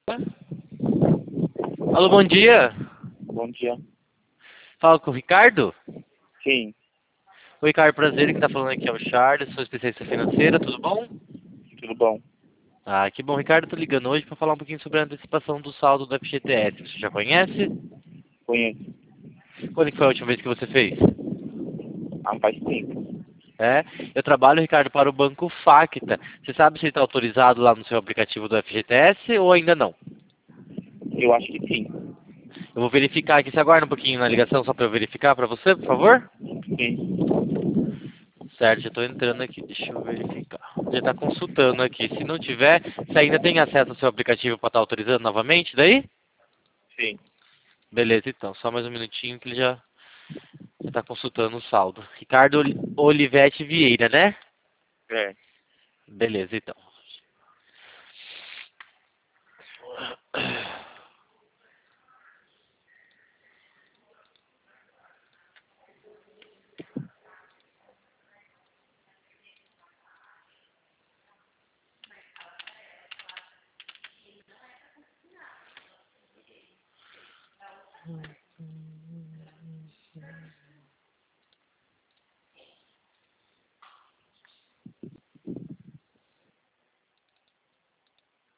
Alô, bom dia. Bom dia. Fala com o Ricardo. Sim, Oi, Ricardo, prazer. Quem tá falando aqui é o Charles, sou especialista financeira, tudo bom? tudo bom? Ah, que bom, Ricardo. Tô ligando hoje para falar um pouquinho sobre a antecipação do saldo do FGTS. Você já conhece? Conheço. Quando que foi a última vez que você fez? Faz tempo. É, eu trabalho, Ricardo, para o Banco Facta. Você sabe se está autorizado lá no seu aplicativo do FGTS ou ainda não? Eu acho que sim. Eu vou verificar aqui. Você aguarda um pouquinho na ligação só para eu verificar para você, por favor? Sim. Certo, já estou entrando aqui. Deixa eu verificar. Já está consultando aqui. Se não tiver, você ainda tem acesso ao seu aplicativo para estar autorizando novamente daí? Sim. Beleza, então. Só mais um minutinho que ele já está consultando o saldo. Ricardo Olivetti Vieira, né? É. Beleza, então.